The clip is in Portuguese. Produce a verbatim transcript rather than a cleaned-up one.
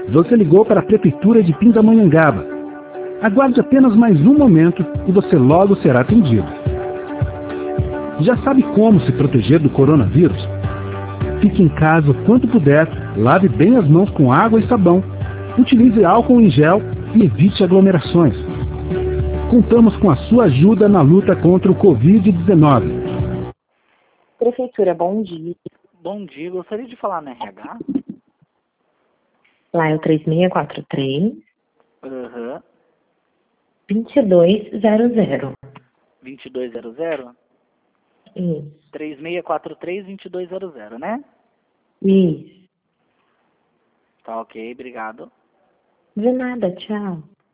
Você ligou para a Prefeitura de Pindamonhangaba. Aguarde apenas mais um momento e você logo será atendido. Já sabe como se proteger do coronavírus? Fique em casa o quanto puder, lave bem as mãos com água e sabão, utilize álcool em gel e evite aglomerações. Contamos com a sua ajuda na luta contra o covid dezenove. Prefeitura, bom dia. Bom dia, gostaria de falar na R H? Lá é o três seis quatro três, Aham. dois dois zero zero. vinte e dois zero zero? Isso. três seis quatro três, dois dois zero zero, né? Isso. Tá ok, obrigado. De nada, tchau.